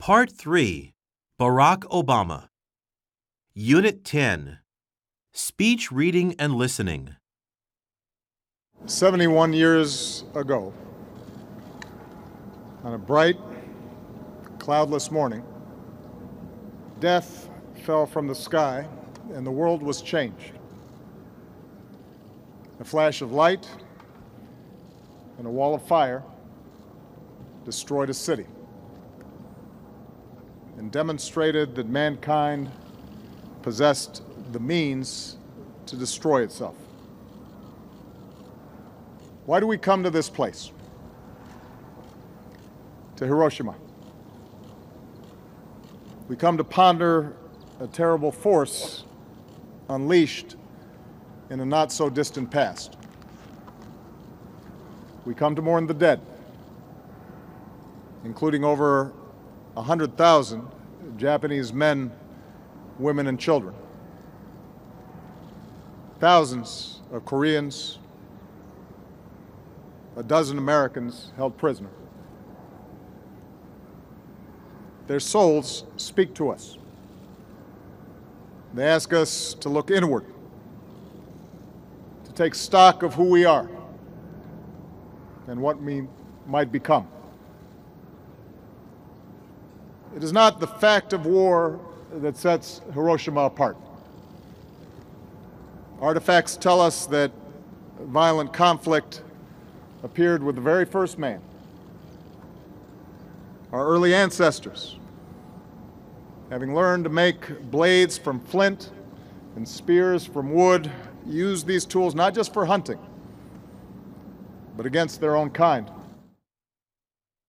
Part 3. Barack Obama. Unit 10. Speech Reading and Listening. 71 years ago, on a bright, cloudless morning, death fell from the sky and the world was changed. A flash of light and a wall of fire destroyed a city and demonstrated that mankind possessed the means to destroy itself. Why do we come to this place? To Hiroshima. We come to ponder a terrible force unleashed in a not-so-distant past. We come to mourn the dead, including over 100,000 Japanese men, women, and children. Thousands of Koreans, a dozen Americans held prisoner. Their souls speak to us. They ask us to look inward, to take stock of who we are and what we might become. It is not the fact of war that sets Hiroshima apart. Artifacts tell us that violent conflict appeared with the very first man. Our early ancestors, having learned to make blades from flint and spears from wood, used these tools not just for hunting, but against their own kind.